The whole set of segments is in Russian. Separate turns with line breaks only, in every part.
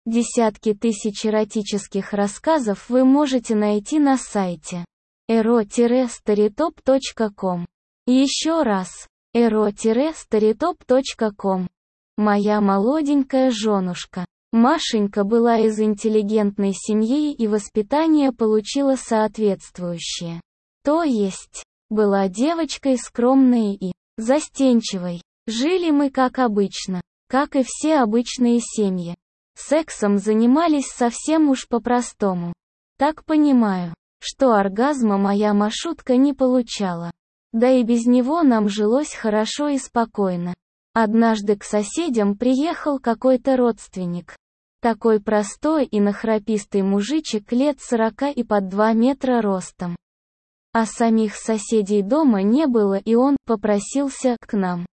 Десятки тысяч эротических рассказов вы можете найти на сайте ero-storytop.com. Еще раз, ero-storytop.com. Моя молоденькая женушка. Машенька была из интеллигентной семьи и воспитание получила соответствующее. То есть, была девочкой скромной и застенчивой. Жили мы как обычно, как и все обычные семьи. Сексом занимались совсем уж по-простому. Так понимаю, что оргазма моя Машутка не получала. Да и без него нам жилось хорошо и спокойно. Однажды к соседям приехал какой-то родственник. Такой простой и нахрапистый мужичек лет 40 и под 2 метра ростом. А самих соседей дома не было, и он попросился к нам,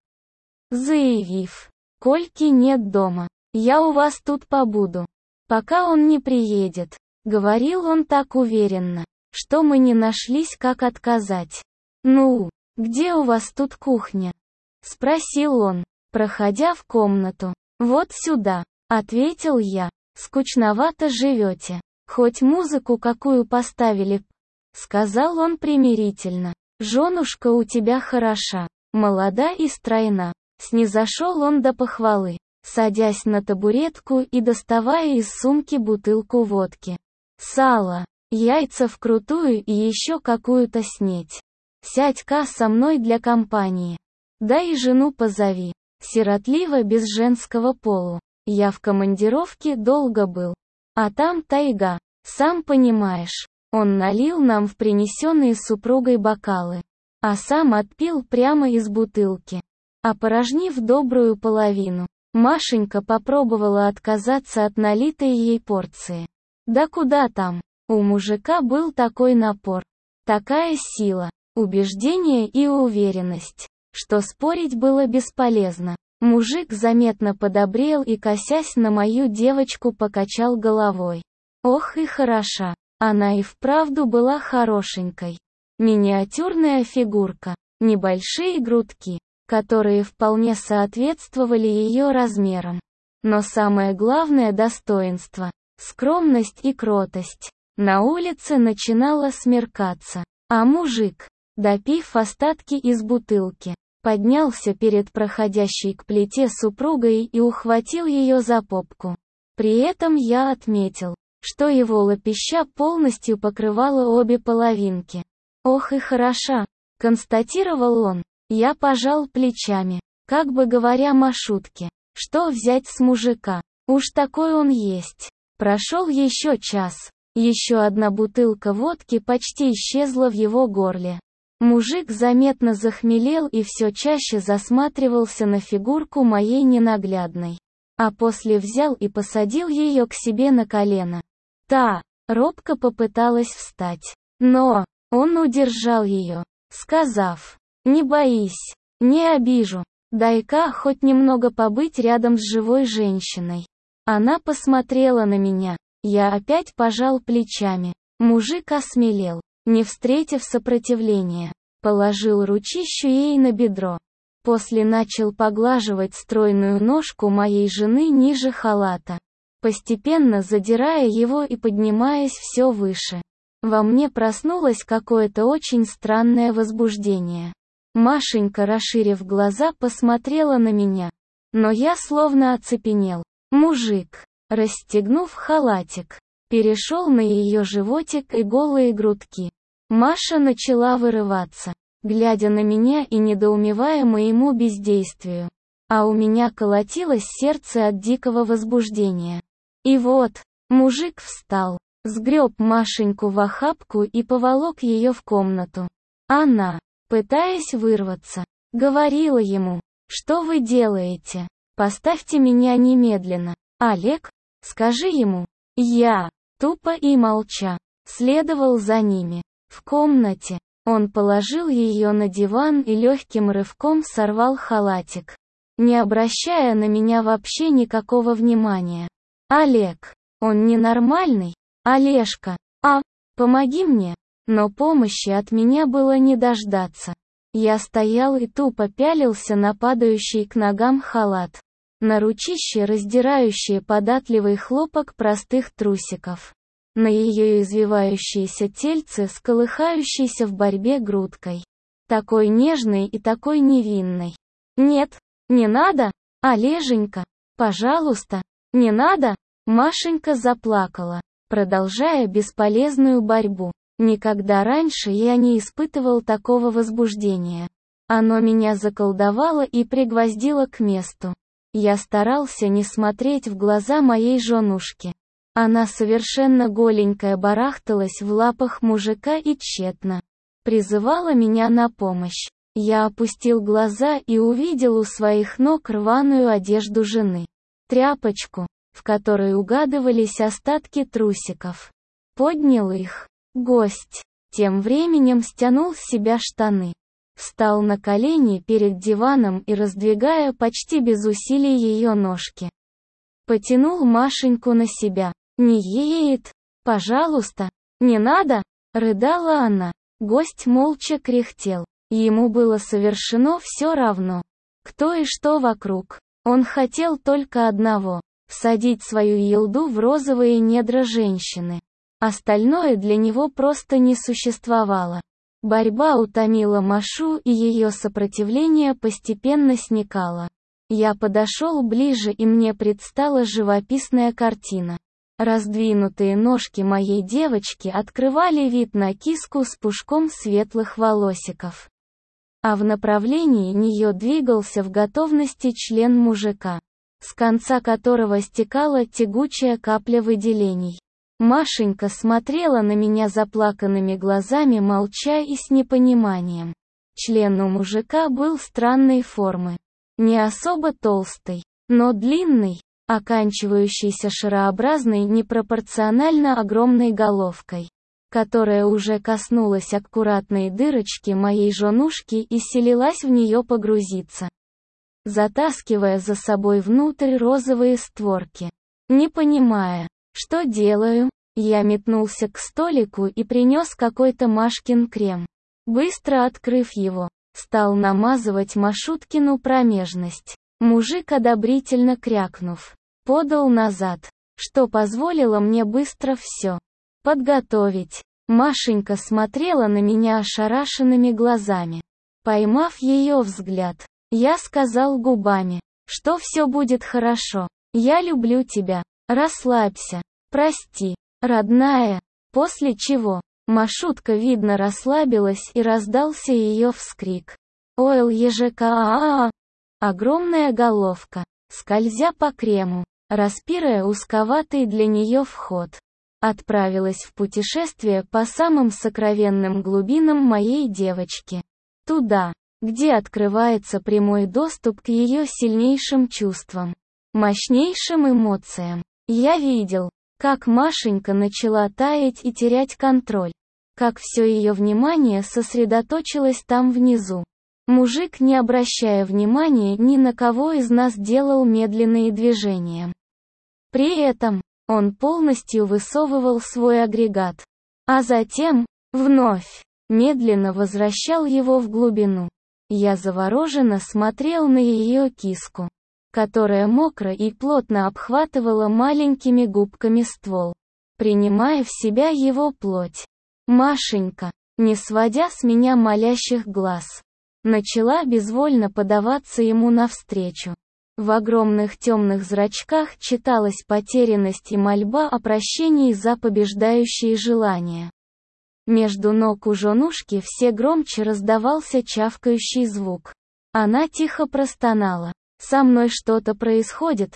заявив: «Кольки нет дома, я у вас тут побуду, пока он не приедет». Говорил он так уверенно, что мы не нашлись, как отказать. «Ну, где у вас тут кухня?» — спросил он, проходя в комнату. «Вот сюда», — ответил я. «Скучновато живете. Хоть музыку какую поставили?» — сказал он примирительно. «Женушка у тебя хороша, молода и стройна». Снизошел он до похвалы, садясь на табуретку и доставая из сумки бутылку водки. «Сало, яйца вкрутую и еще какую-то снеть. Сядь-ка со мной для компании. Да и жену позови». Сиротливо без женского полу. Я в командировке долго был. А там тайга, сам понимаешь. Он налил нам в принесенные супругой бокалы, а сам отпил прямо из бутылки. Опорожнив добрую половину, Машенька попробовала отказаться от налитой ей порции. Да куда там? У мужика был такой напор, такая сила, убеждение и уверенность, что спорить было бесполезно. Мужик заметно подобрел и, косясь на мою девочку, покачал головой. Ох и хороша. Она и вправду была хорошенькой. Миниатюрная фигурка, небольшие грудки, которые вполне соответствовали ее размерам. Но самое главное достоинство — скромность и кротость. На улице начинало смеркаться, а мужик, допив остатки из бутылки, поднялся перед проходящей к плите супругой и ухватил ее за попку. При этом я отметил, что его лапища полностью покрывала обе половинки. «Ох и хороша», — констатировал он. Я пожал плечами, как бы говоря Машутке, что взять с мужика, уж такой он есть. Прошел еще час, еще одна бутылка водки почти исчезла в его горле. Мужик заметно захмелел и все чаще засматривался на фигурку моей ненаглядной. А после взял и посадил ее к себе на колено. Та робко попыталась встать, но он удержал ее, сказав: «Не боись, не обижу, дай-ка хоть немного побыть рядом с живой женщиной». Она посмотрела на меня, я опять пожал плечами. Мужик осмелел, не встретив сопротивления, положил ручищу ей на бедро. После начал поглаживать стройную ножку моей жены ниже халата, постепенно задирая его и поднимаясь все выше. Во мне проснулось какое-то очень странное возбуждение. Машенька, расширив глаза, посмотрела на меня. Но я словно оцепенел. Мужик, расстегнув халатик, перешел на ее животик и голые грудки. Маша начала вырываться, глядя на меня и недоумевая моему бездействию. А у меня колотилось сердце от дикого возбуждения. И вот, мужик встал, сгреб Машеньку в охапку и поволок ее в комнату. Она, пытаясь вырваться, говорила ему: «Что вы делаете? Поставьте меня немедленно. Олег, скажи ему». Я, тупо и молча, следовал за ними. В комнате он положил ее на диван и легким рывком сорвал халатик, не обращая на меня вообще никакого внимания. «Олег, он ненормальный? Олежка, помоги мне». Но помощи от меня было не дождаться. Я стоял и тупо пялился на падающий к ногам халат. На ручище раздирающие податливый хлопок простых трусиков. На ее извивающееся тельце с колыхающейся в борьбе грудкой. Такой нежной и такой невинной. «Нет, не надо, Олеженька, пожалуйста, не надо!» Машенька заплакала, продолжая бесполезную борьбу. Никогда раньше я не испытывал такого возбуждения. Оно меня заколдовало и пригвоздило к месту. Я старался не смотреть в глаза моей женушки. Она совершенно голенькая барахталась в лапах мужика и тщетно призывала меня на помощь. Я опустил глаза и увидел у своих ног рваную одежду жены. Тряпочку, в которой угадывались остатки трусиков. Поднял их. Гость тем временем стянул с себя штаны. Встал на колени перед диваном и, раздвигая почти без усилий ее ножки, потянул Машеньку на себя. «Не едет, пожалуйста, не надо!» — рыдала она. Гость молча кряхтел. Ему было совершенно все равно, кто и что вокруг. Он хотел только одного — всадить свою елду в розовые недра женщины. Остальное для него просто не существовало. Борьба утомила Машу, и ее сопротивление постепенно сникало. Я подошел ближе, и мне предстала живописная картина. Раздвинутые ножки моей девочки открывали вид на киску с пушком светлых волосиков. А в направлении нее двигался в готовности член мужика, с конца которого стекала тягучая капля выделений. Машенька смотрела на меня заплаканными глазами, молча и с непониманием. Член у мужика был странной формы. Не особо толстый, но длинный, оканчивающийся шарообразной непропорционально огромной головкой, которая уже коснулась аккуратной дырочки моей женушки и селилась в нее погрузиться, затаскивая за собой внутрь розовые створки. Не понимая, что делаю, я метнулся к столику и принес какой-то Машкин крем. Быстро открыв его, стал намазывать Машуткину промежность. Мужик, одобрительно крякнув, подал назад, что позволило мне быстро все подготовить. Машенька смотрела на меня ошарашенными глазами. Поймав ее взгляд, я сказал губами, что все будет хорошо. Я люблю тебя. Расслабься. Прости, родная. После чего Машутка, видно, расслабилась, и раздался ее вскрик. ОЛЕЖКААА. Огромная головка, скользя по крему, распирая узковатый для нее вход, отправилась в путешествие по самым сокровенным глубинам моей девочки. Туда, где открывается прямой доступ к ее сильнейшим чувствам, мощнейшим эмоциям. Я видел, как Машенька начала таять и терять контроль, как все ее внимание сосредоточилось там внизу. Мужик, не обращая внимания ни на кого из нас, делал медленные движения. При этом он полностью высовывал свой агрегат, а затем, вновь, медленно возвращал его в глубину. Я завороженно смотрел на ее киску, которая мокро и плотно обхватывала маленькими губками ствол, принимая в себя его плоть. Машенька, не сводя с меня молящих глаз, начала безвольно подаваться ему навстречу. В огромных темных зрачках читалась потерянность и мольба о прощении за побеждающие желания. Между ног у женушки все громче раздавался чавкающий звук. Она тихо простонала. «Со мной что-то происходит.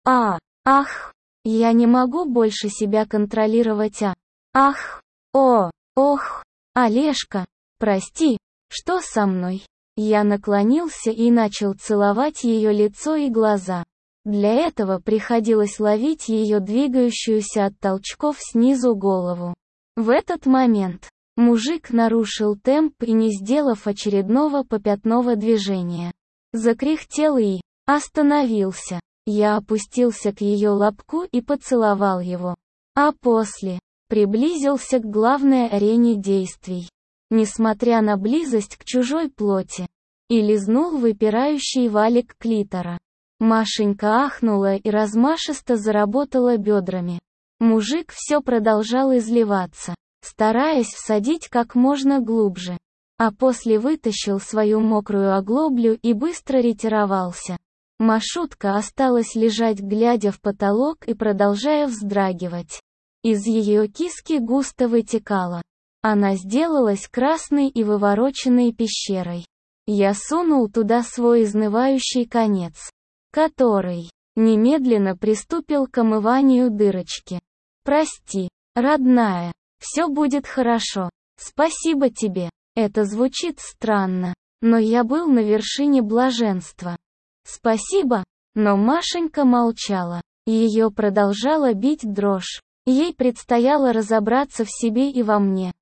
Ах, я не могу больше себя контролировать, ах, ох, Олежка, прости, что со мной?» Я наклонился и начал целовать ее лицо и глаза. Для этого приходилось ловить ее двигающуюся от толчков снизу голову. В этот момент мужик нарушил темп и, не сделав очередного попятного движения, закряхтел и остановился. Я опустился к ее лобку и поцеловал его. А после приблизился к главной арене действий, несмотря на близость к чужой плоти, и лизнул выпирающий валик клитора. Машенька ахнула и размашисто заработала бедрами. Мужик все продолжал изливаться, стараясь всадить как можно глубже. А после вытащил свою мокрую оглоблю и быстро ретировался. Машутка осталась лежать, глядя в потолок и продолжая вздрагивать. Из ее киски густо вытекало. Она сделалась красной и вывороченной пещерой. Я сунул туда свой изнывающий конец, который немедленно приступил к омыванию дырочки. «Прости, родная, все будет хорошо. Спасибо тебе». Это звучит странно, но я был на вершине блаженства. «Спасибо», но Машенька молчала. Ее продолжала бить дрожь. Ей предстояло разобраться в себе и во мне.